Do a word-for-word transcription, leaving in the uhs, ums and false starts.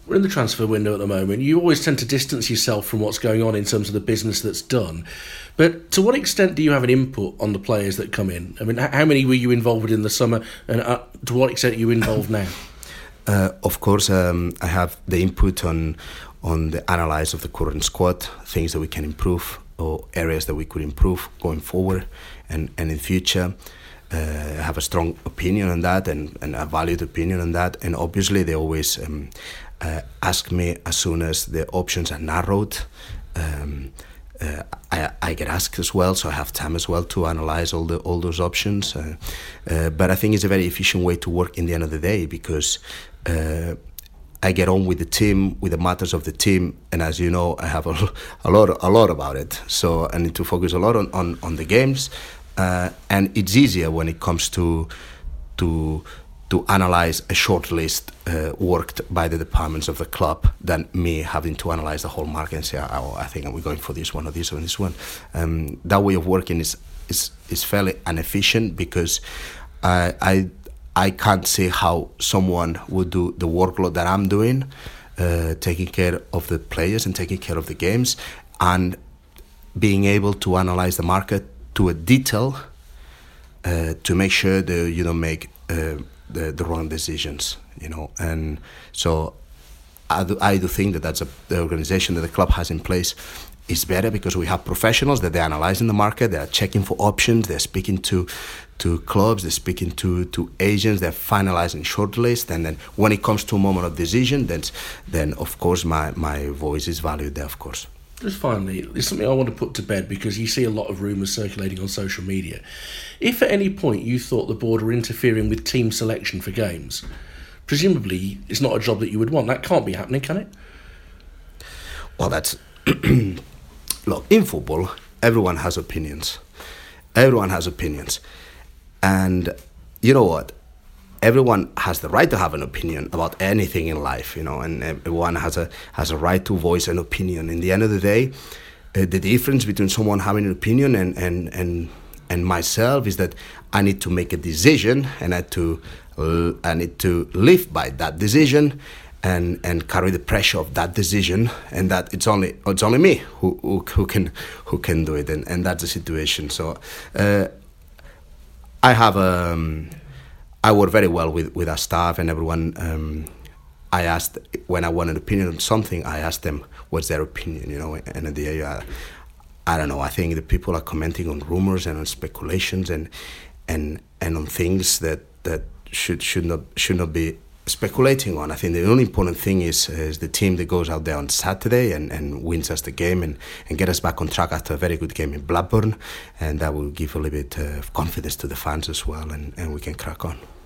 We're in the transfer window at the moment. You always tend to distance yourself from what's going on in terms of the business that's done. But to what extent do you have an input on the players that come in? I mean, how many were you involved with in the summer, and uh, to what extent are you involved now? Uh, of course, um, I have the input on on the analysis of the current squad, things that we can improve or areas that we could improve going forward and, and in future. Uh, I have a strong opinion on that and, and a valued opinion on that. And obviously they always um, uh, ask me as soon as the options are narrowed. Um, uh, I, I get asked as well, so I have time as well to analyze all the all those options. Uh, uh, but I think it's a very efficient way to work in the end of the day, because uh, I get on with the team, with the matters of the team, and as you know, I have a, a lot a lot about it. So I need to focus a lot on, on, on the games, uh, and it's easier when it comes to to to analyze a short list uh, worked by the departments of the club than me having to analyze the whole market and say, oh, I think we're going for this one or this or this one. Um, that way of working is is is fairly inefficient, because I I. I can't see how someone would do the workload that I'm doing, uh, taking care of the players and taking care of the games, and being able to analyze the market to a detail uh, to make sure that you don't make uh, the the wrong decisions, you know. And so I do, I do think that that's a, the organization that the club has in place is better, because we have professionals that they're analyzing the market, they're checking for options, they're speaking to to clubs, they're speaking to, to agents, they're finalizing shortlist, and then when it comes to a moment of decision, then then of course my, my voice is valued there, of course. Just finally, there's something I want to put to bed, because you see a lot of rumours circulating on social media. If at any point you thought the board were interfering with team selection for games, presumably it's not a job that you would want. That can't be happening, can it? Well, that's... Look, in football, everyone has opinions. Everyone has opinions. And you know what? Everyone has the right to have an opinion about anything in life, you know, and everyone has a has a right to voice an opinion. In the end of the day, uh, the difference between someone having an opinion and, and, and, and myself is that I need to make a decision, and I, to, uh, I need to live by that decision, and and carry the pressure of that decision, and that it's only it's only me who who, who can who can do it, and, and that's the situation. So uh, I have um, I work very well with, with our staff and everyone. Um, I asked when I want an opinion on something, I asked them what's their opinion, you know, and at the end, I, I don't know. I think the people are commenting on rumors and on speculations and and and on things that that should should not should not be speculating on. I think the only important thing is is the team that goes out there on Saturday and, and wins us the game and, and get us back on track after a very good game in Blackburn, and that will give a little bit of confidence to the fans as well, and, and we can crack on.